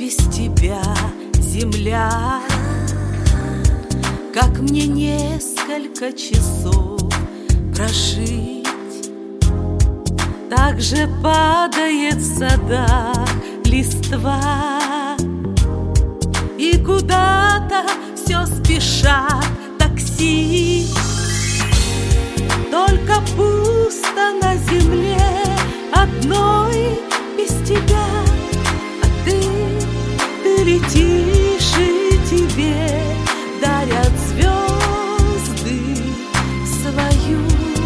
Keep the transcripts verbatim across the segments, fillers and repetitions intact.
без тебя, земля. Как мне несколько часов прожить? Так же падает в садах листва, и куда-то все спешат такси. Только пусто на земле одной без тебя. А ты, ты летишь, и тебе дарят звезды свою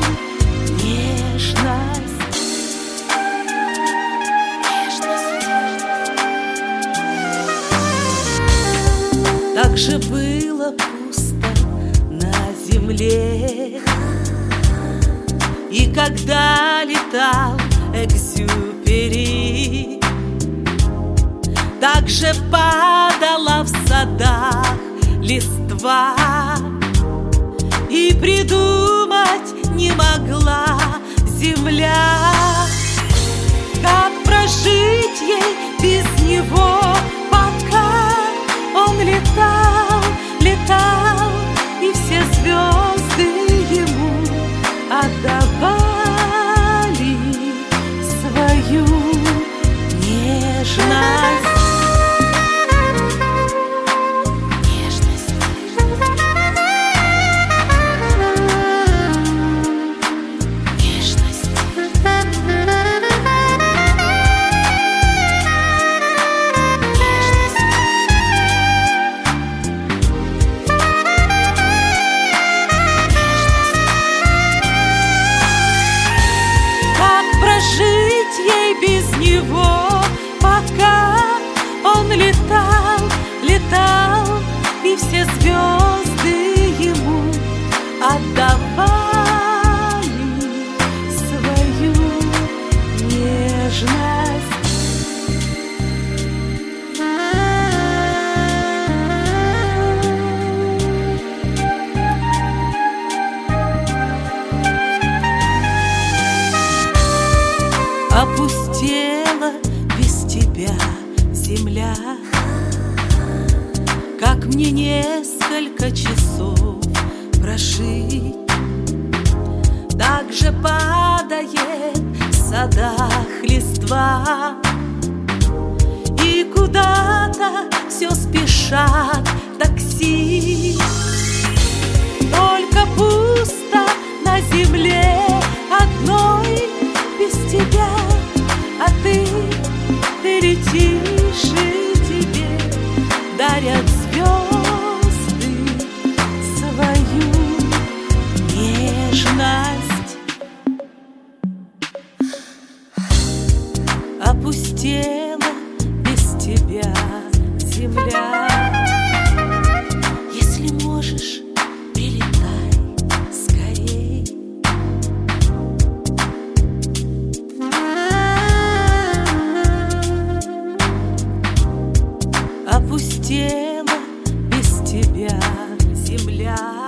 нежность. Так же было пусто на земле, и когда летал Экзюпери, так же падала в садах листва, и придумать не могла земля, как прожить ей без него, пока он летал, летал, и все звезды ему отдавали свою нежность. Жить ей без него, пока он летал, летал, и все звезды ему отдавали свою нежность. Опустела без тебя земля, как мне несколько часов прожить? Так же падает в садах листва, и куда-то все спешат такси. Только пусто на земле одной без тебя. А ты, ты летишь, и тебе дарят звезды свою нежность. Опустела без тебя земля. Если можешь, прилетай скорей. Опустела без тебя земля.